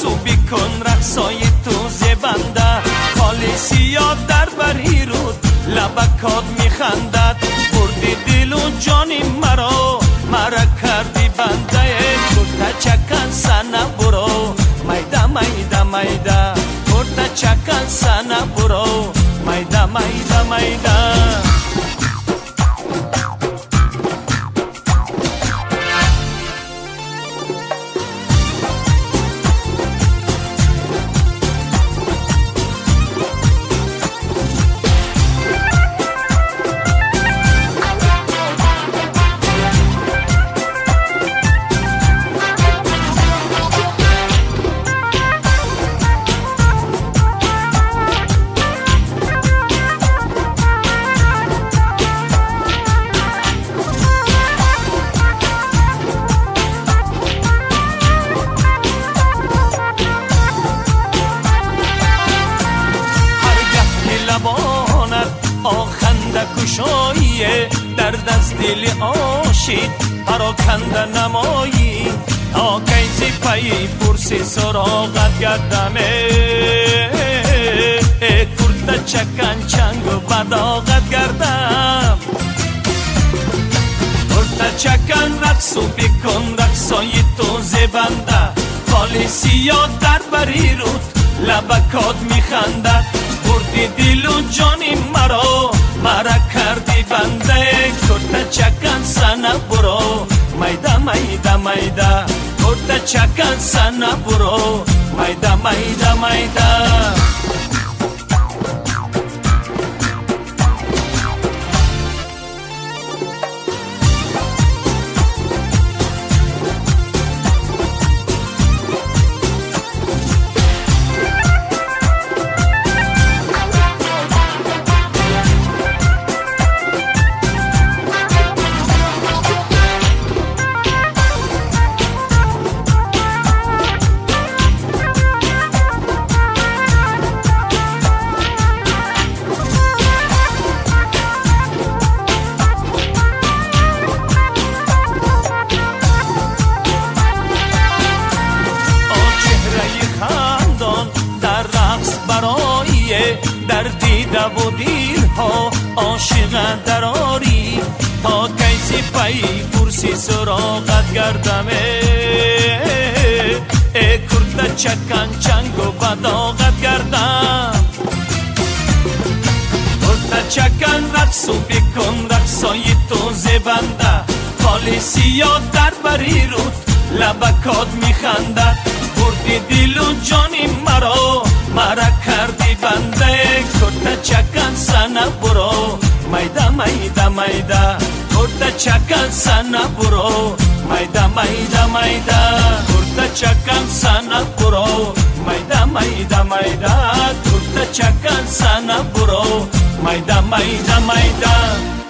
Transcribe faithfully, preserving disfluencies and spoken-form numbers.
رقص و بکن رقصای تو زبنده خالی سیاه در بری رود لبکات میخندد بردی دل و جانی مرا مرا کردی بنده گرده چکن سنه برو میده میده میده گرده چکن سنه برو میده میده میده آخنده کشایی درد از دل عاشق پراکنده نمایی تا کیزی پی پرسی سراغت گردمه کرده چکن چنگ و بداغت گردم کرده چکن رقص و بکن رقصای تو زبنده خالی سیاه در بری رود لبکات میخنده بردی دل و جانی مرا مرا کردی بنده کرده چکن سنه برو میده میده میده کرده چکن سنه برو میده میده میده در دیده و دیل ها عاشق دراری تا کیسی پی پرسی سراغت گردمه ای کرده چکن چنگ و بداغت گردم کرده چکن رقص و بکن رقصای تو زبنده خالی سیاه در بری رود لبکات میخندد بردی دل و جانی مرا مرا کردی بنده کرده چکن سنه برو میده میده میده کرده چکن سنه برو میده میده میده کرده چکن سنه برو میده میده میده کرده چکن سنه برو میده میده میده